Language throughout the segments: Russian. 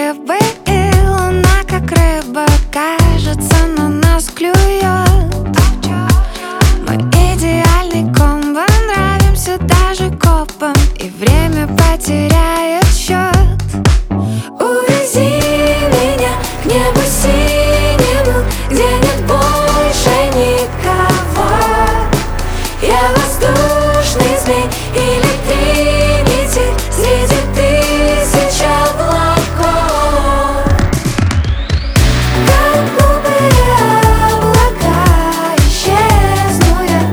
небо, и луна, как рыба, кажется, на нас клюет. Мы идеальный комбо, нравимся даже копам, и время потеряет счет. Увези меня к небу синему, где нет больше никого. Я воздушный змей или тринити среди тысяч облаков. Как глупые облака, исчезну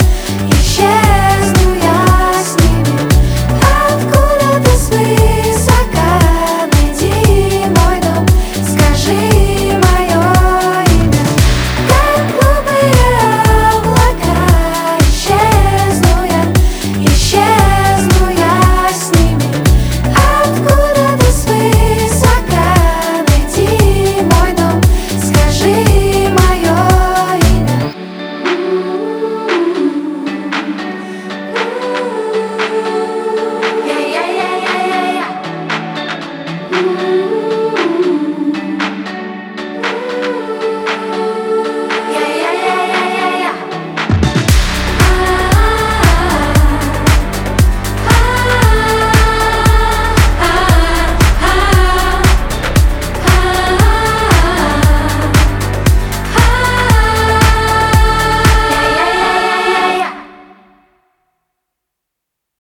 я с ними. Откуда-то свысока найди мой дом, скажи мое имя. Как глупые облака, исчезну я с ними. Откуда-то свысока найди мой дом, скажи мое имя. Я-я-я-я-я-я.